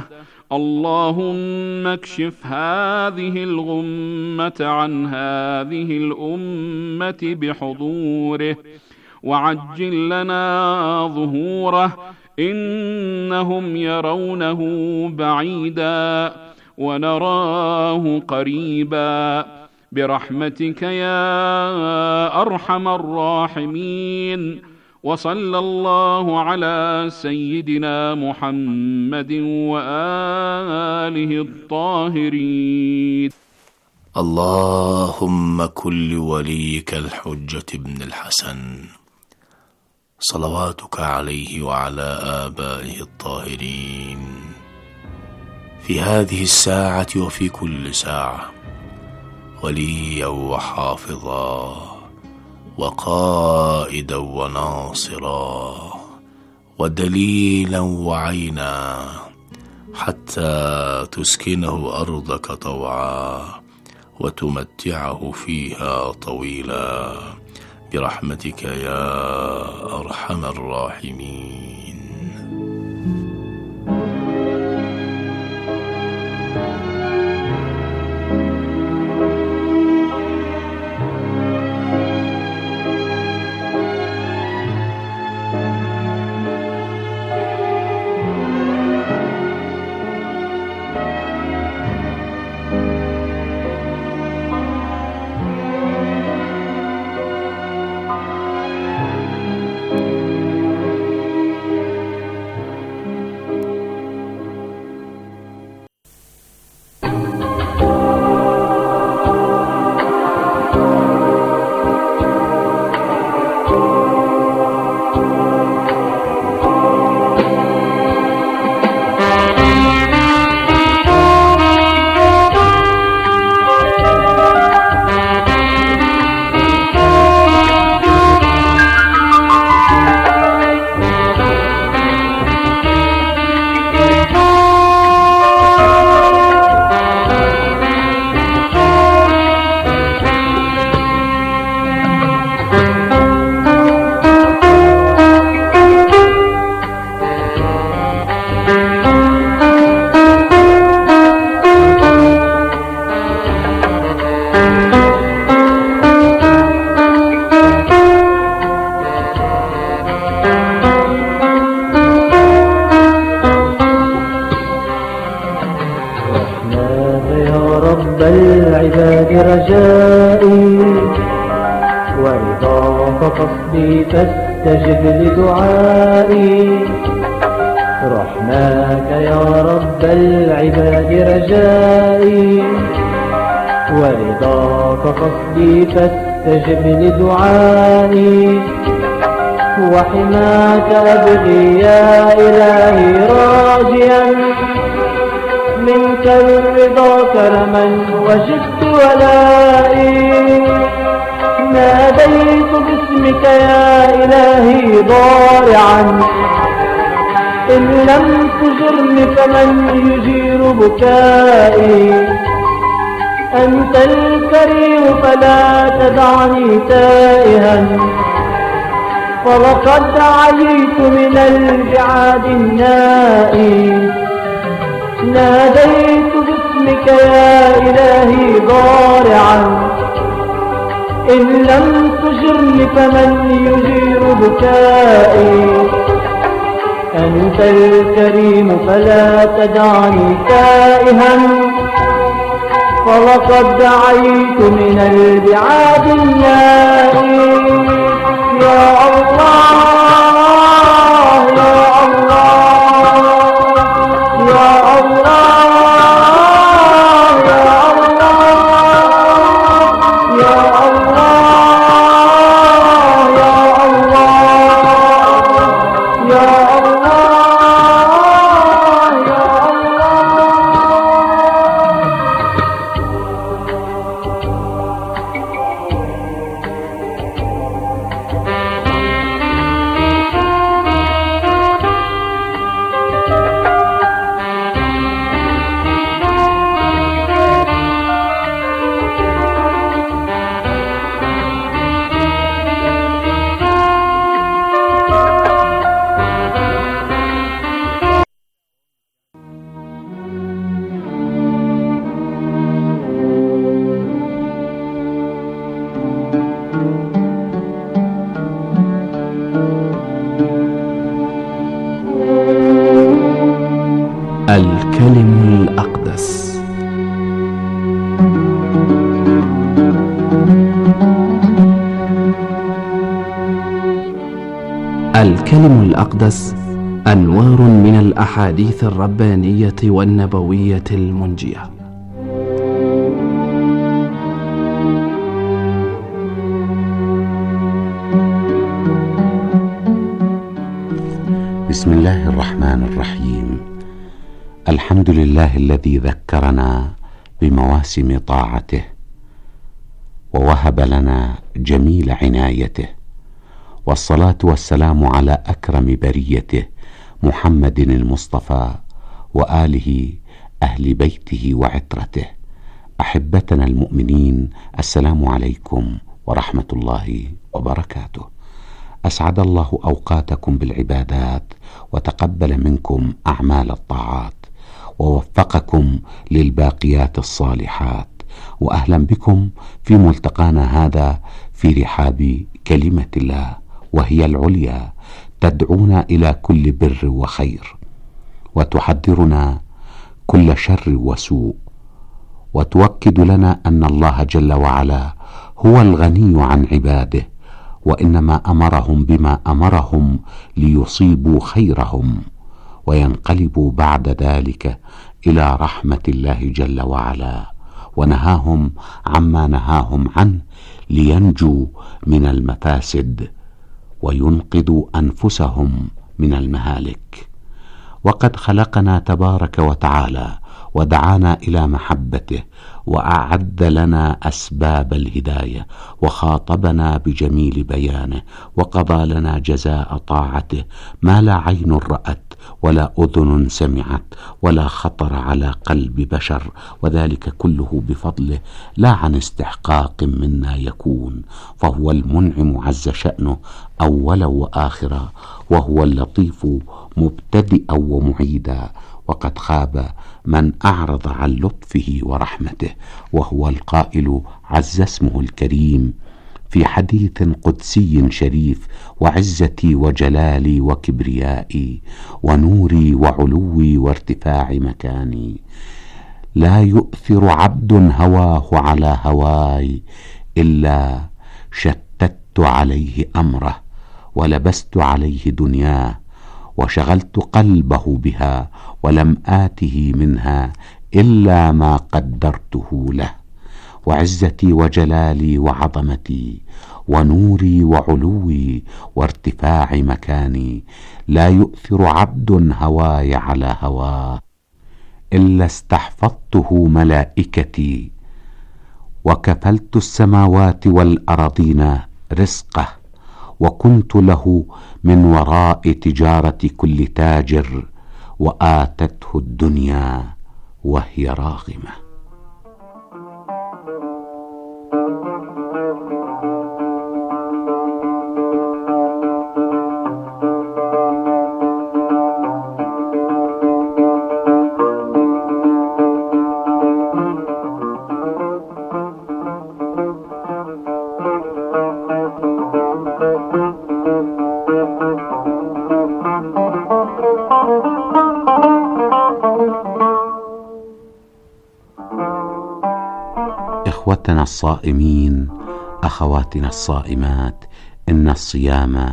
اللهم اكشف هذه الغمة عن هذه الأمة بحضوره وعجل لنا ظهوره إنهم يرونه بعيدا ونراه قريبا برحمتك يا أرحم الراحمين. وصلى الله على سيدنا محمد وآله الطاهرين. اللهم كن لوليك الحجة بن الحسن صلواتك عليه وعلى آبائه الطاهرين في هذه الساعة وفي كل ساعة وليا وحافظا وقائدا وناصرا ودليلا وعينا حتى تسكنه أرضك طوعا وتمتعه فيها طويلا برحمتك يا أرحم الراحمين. رجائي، ورضاك قصدي فاستجب لدعائي. رحماك يا رب العباد رجائي، ورضاك قصدي فاستجب لدعائي. وحماك أبغي يا إلهي راجيا منك الرضا كرما وجدت ولائي. ناديت باسمك يا إلهي ضارعا، إن لم تجرني فمن يجير بكائي. أنت الكريم فلا تدعني تائها، فلقد عييت من البعاد النائي. ناديت باسمك يا إلهي ضارعا، إن لم تجرني فمن يجير بكائي. أنت الكريم فلا تدعني تائها، فلقد دعيت من البعاد النائي. يا الله يا الله يا الله الكلم الأقدس. الكلم الأقدس أنوار من الأحاديث الربانية والنبوية المنجية. بسم الله الرحمن الرحيم. الحمد لله الذي ذكرنا بمواسم طاعته ووهب لنا جميل عنايته، والصلاة والسلام على أكرم بريته محمد المصطفى وآله أهل بيته وعترته. أحبتنا المؤمنين، السلام عليكم ورحمة الله وبركاته. أسعد الله أوقاتكم بالعبادات وتقبل منكم أعمال الطاعات ووفقكم للباقيات الصالحات، وأهلا بكم في ملتقانا هذا في رحاب كلمة الله، وهي العليا تدعونا إلى كل بر وخير، وتحذرنا كل شر وسوء، وتؤكد لنا أن الله جل وعلا هو الغني عن عباده، وإنما أمرهم بما أمرهم ليصيبوا خيرهم وينقلبوا بعد ذلك إلى رحمة الله جل وعلا، ونهاهم عما نهاهم عنه لينجوا من المفاسد وينقذوا أنفسهم من المهالك. وقد خلقنا تبارك وتعالى ودعانا إلى محبته، وأعد لنا أسباب الهداية، وخاطبنا بجميل بيانه، وقضى لنا جزاء طاعته ما لا عين رأت ولا أذن سمعت ولا خطر على قلب بشر، وذلك كله بفضله لا عن استحقاق منا يكون، فهو المنعم عز شأنه أولا وآخرا، وهو اللطيف مبتدئا ومعيدا، وقد خاب من أعرض عن لطفه ورحمته، وهو القائل عز اسمه الكريم في حديث قدسي شريف: وعزتي وجلالي وكبريائي ونوري وعلوي وارتفاع مكاني لا يؤثر عبد هواه على هواي إلا شتت عليه أمره ولبست عليه دنياه وشغلت قلبه بها ولم آته منها إلا ما قدرته له. وعزتي وجلالي وعظمتي ونوري وعلوي وارتفاع مكاني لا يؤثر عبد هواي على هواه إلا استحفظته ملائكتي وكفلت السماوات والأراضين رزقه وكنت له من وراء تجارة كل تاجر وآتته الدنيا وهي راغمة. إخوتنا الصائمين، أخواتنا الصائمات، إن الصيام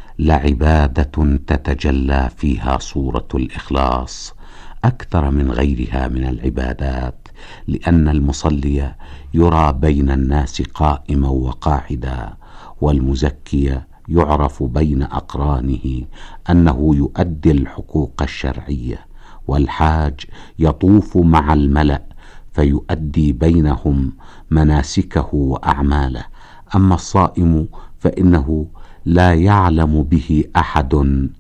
لعبادة تتجلى فيها صورة الإخلاص أكثر من غيرها من العبادات، لأن المصلي يرى بين الناس قائما وقاعدا، والمزكي يعرف بين أقرانه أنه يؤدي الحقوق الشرعية، والحاج يطوف مع الملأ فيؤدي بينهم مناسكه وأعماله. أما الصائم فإنه لا يعلم به أحد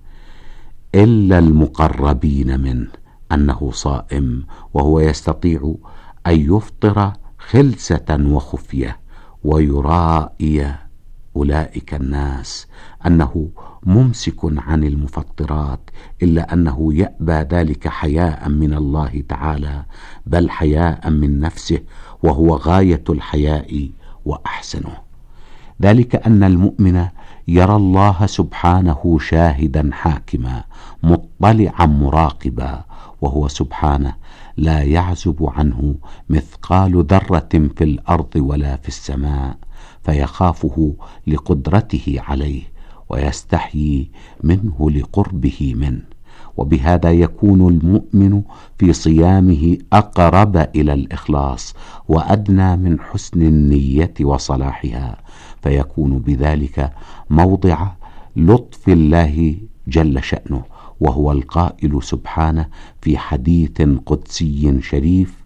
إلا المقربين منه أنه صائم، وهو يستطيع أن يفطر خلسة وخفية ويرائي أولئك الناس أنه ممسك عن المفطرات، إلا أنه يأبى ذلك حياء من الله تعالى، بل حياء من نفسه، وهو غاية الحياء وأحسنه. ذلك أن المؤمن يرى الله سبحانه شاهدا حاكما مطلعا مراقبا، وهو سبحانه لا يعزب عنه مثقال ذرة في الأرض ولا في السماء، فيخافه لقدرته عليه ويستحيي منه لقربه منه. وبهذا يكون المؤمن في صيامه أقرب إلى الإخلاص وأدنى من حسن النية وصلاحها، فيكون بذلك موضع لطف الله جل شأنه، وهو القائل سبحانه في حديث قدسي شريف: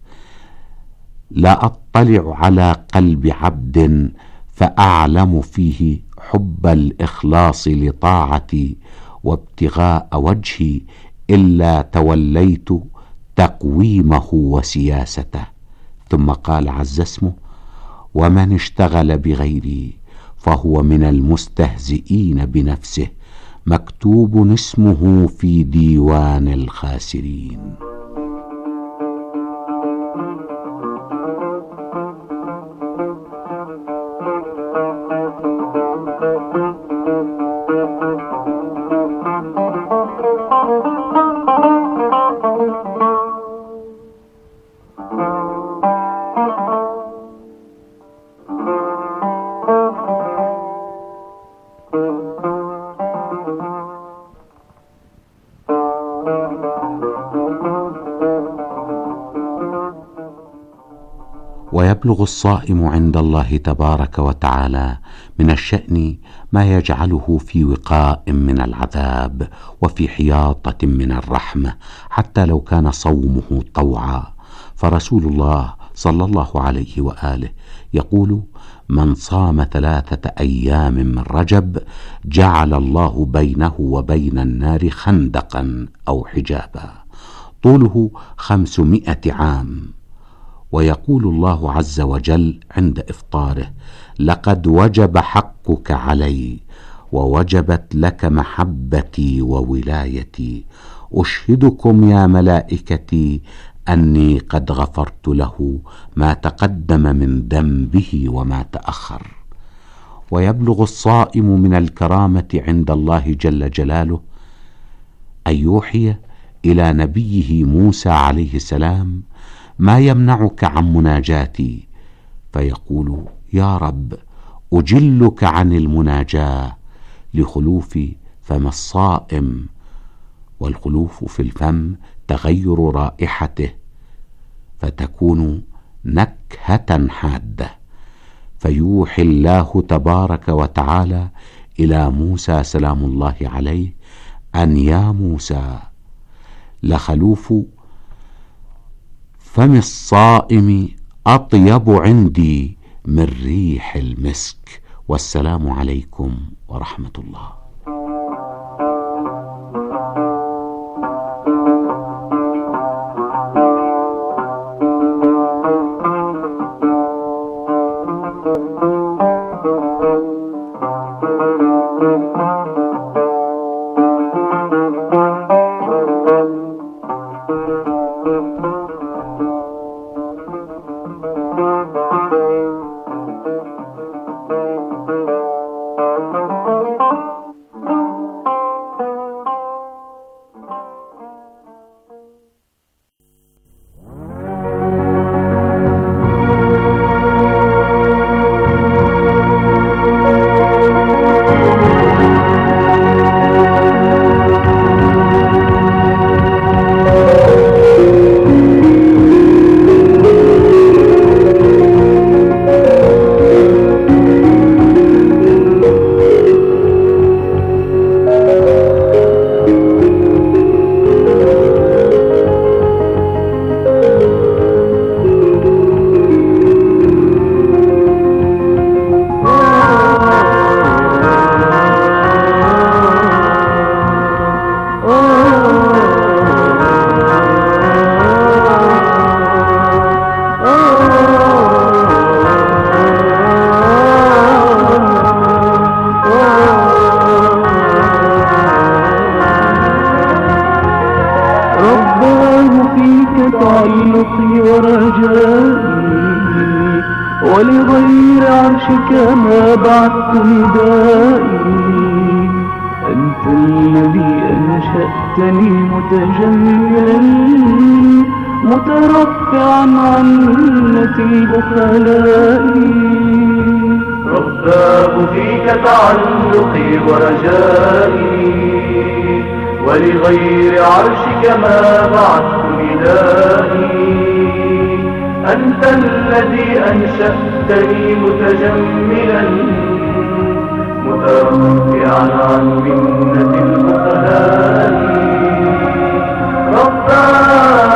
لا أطلع على قلب عبد فأعلم فيه حب الإخلاص لطاعتي وابتغاء وجهي إلا توليت تقويمه وسياسته. ثم قال عز اسمه: ومن اشتغل بغيري فهو من المستهزئين بنفسه، مكتوب اسمه في ديوان الخاسرين. ويبلغ الصائم عند الله تبارك وتعالى من الشأن ما يجعله في وقاء من العذاب وفي حياطة من الرحمة، حتى لو كان صومه طوعا. فرسول الله صلى الله عليه وآله يقول: من صام ثلاثة أيام من رجب جعل الله بينه وبين النار خندقا أو حجابا طوله خمسمائة عام. ويقول الله عز وجل عند إفطاره: لقد وجب حقك علي ووجبت لك محبتي وولايتي، أشهدكم يا ملائكتي أني قد غفرت له ما تقدم من ذنبه وما تأخر. ويبلغ الصائم من الكرامة عند الله جل جلاله أن يوحي إلى نبيه موسى عليه السلام ما يمنعك عن مناجاتي؟ فيقول: يا رب، أجلك عن المناجاة لخلوف فم الصائم، والخلوف في الفم تغير رائحته فتكون نكهة حادة. فيوحي الله تبارك وتعالى إلى موسى سلام الله عليه أن يا موسى، لخلوف فم الصائم أطيب عندي من ريح المسك. والسلام عليكم ورحمة الله. ولغير عرشك ما بعثت ندائي. أنت الذي أنشأتني متجملا مترفعا عن نتيب خلائي. رباه فيك تعلقي ورجائي، ولغير عرشك ما بعثت ندائي. أنت الذي أنشأتني متجملا مترفعا عن منة البخلاء. رباه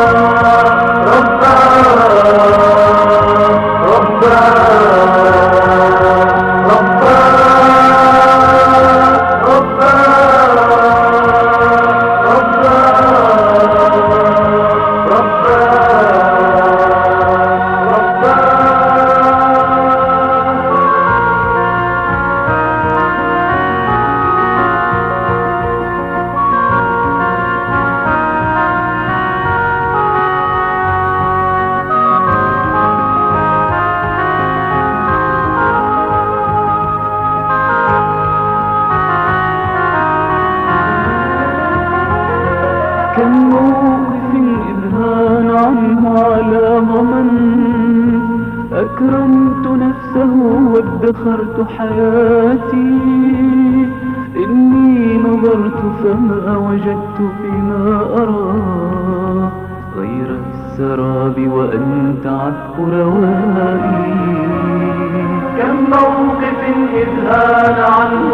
كم موقف إذهان عنه على ضمن، أكرمت نفسه وادخرت حياتي. إني نظرت فما وجدت فيما أرى غير السراب وأنت عذب روائي. كم موقف إذهان عنه